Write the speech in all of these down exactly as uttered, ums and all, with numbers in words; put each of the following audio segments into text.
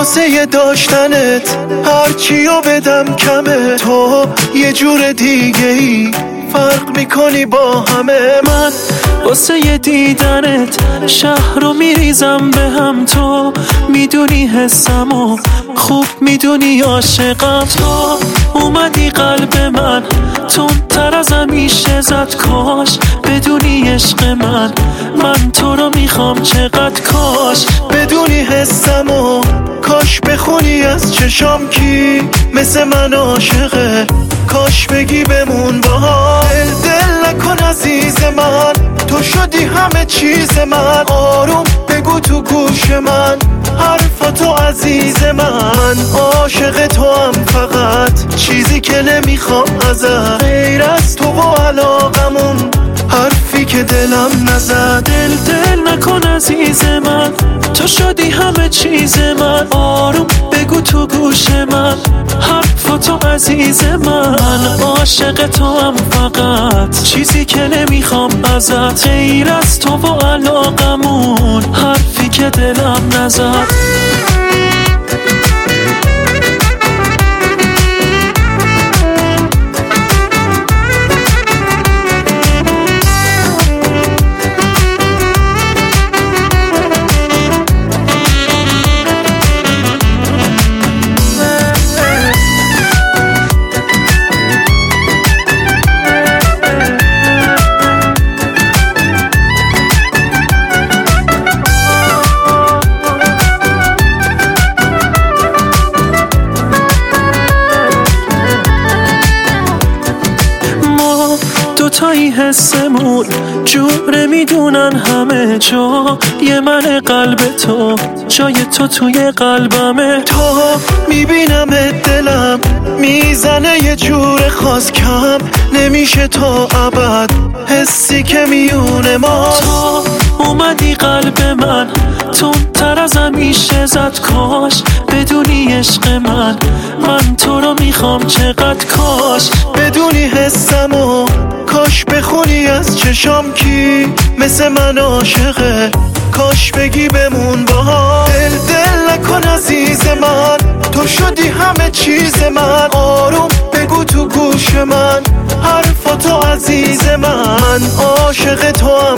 واسه داشتنت هرچیو بدم کمه. تو یه جور دیگه ای فرق میکنی با همه. من واسه یه دیدنت شهر رو میریزم به هم. تو میدونی حسمو خوب میدونی عاشقم. تو اومدی قلب من تون تر از همیشه زد. کاش بدونی عشق من من تو رو میخوام چقدر. کاش بدونی حسمو کاش بخونی از چشام کی مثل من عاشقه. کاش بگی بمون با هم. دل دل نکن عزیز من تو شدی همه چیز من. آروم بگو تو گوش من حرفاتو عزیز من. عاشق تو هم فقط چیزی که نمیخوام ازت غیر از تو و علاقمون حرفی که دلم نزد. دل دل نکن عزیز من تو شدی همه چیز من. آروم بگو تو گوش من حرفاتو عزیز من. عاشق تو هم فقط چیزی که نمیخوام ازت غیر از تو و علاقمون حرفی که دلم نزد. دوتایی حسمون جوره میدونن همه جا. یه من قلب تو جای تو توی قلبمه. تو میبینم دلم میزنه یه جور خاص کم نمیشه تا ابد حسی که میونه ما. تو اومدی قلب من تون تر از همیشه زد. کاش بدونی عشق من من تو رو میخوام چقدر. کاش بدونی حسمو کاش بخونی از چشام کی مثل من عاشقه. کاش بگی بمون با هم. دل دل نکن عزیز من تو شدی همه چیز من. آروم بگو تو گوش من حرفاتو عزیز من. عاشق تو هم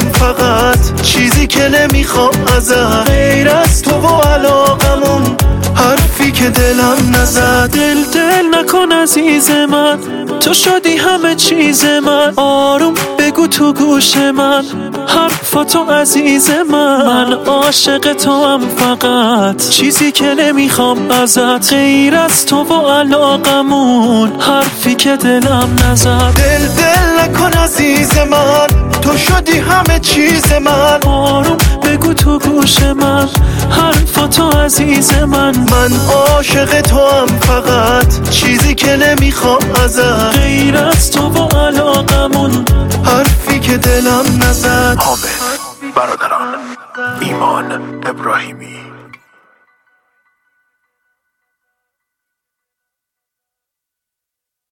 فقط چیزی که نمیخوام ازت غیر از تو و علاقمون حرفی که دلم نزد. دل دل نکن عزیز من تو شدی همه چیز من. آروم بگو تو گوش من حرفاتو عزیز من. عاشق تو هم فقط چیزی که نمیخوام ازت غیر از تو و علاقمون حرفی که دلم نزد. دل دل نکن عزیز من تو شدی همه چیز من. آروم بگو تو گوش من حرفاتو عزیز من. من عاشق تو هم فقط چیزی که نمیخوام ازت غیر از تو و علاقمون حرفی که دلم نزد. حامد برادران ایمان ابراهیمی.